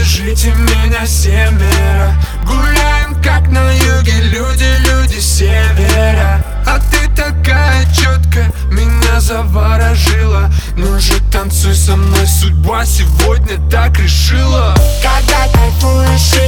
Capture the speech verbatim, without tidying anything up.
Ждите меня семеро. Гуляем как на юге, люди, люди севера. А ты такая четкая, меня заворожила. Ну же танцуй со мной, судьба сегодня так решила. Когда кайфуешь